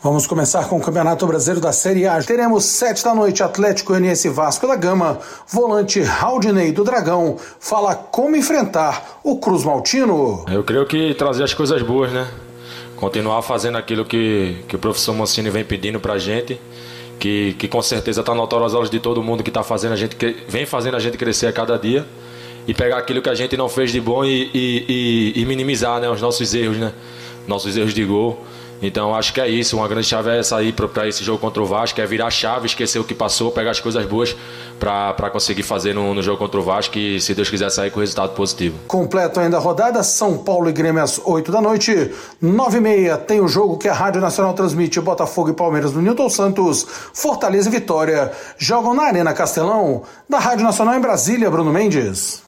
Vamos começar com o Campeonato Brasileiro da Série A. Teremos 7 da noite, Atlético Goianiense e Vasco da Gama. Volante Raudinei do Dragão fala como enfrentar o Cruz Maltino. Eu creio que trazer as coisas boas, né? Continuar fazendo aquilo que o professor Mancini vem pedindo pra gente, que com certeza está notando aos olhos de todo mundo, que vem fazendo a gente crescer a cada dia, e pegar aquilo que a gente não fez de bom e minimizar, né, os nossos erros, né? Nossos erros de gol. Então acho que é isso, uma grande chave é essa aí para esse jogo contra o Vasco, é virar a chave, esquecer o que passou, pegar as coisas boas para conseguir fazer no jogo contra o Vasco e, se Deus quiser, sair com resultado positivo. Completo ainda a rodada, São Paulo e Grêmio às 8 da noite, 9h30 tem o jogo que a Rádio Nacional transmite, Botafogo e Palmeiras no Newton Santos, Fortaleza e Vitória jogam na Arena Castelão, da Rádio Nacional em Brasília, Bruno Mendes.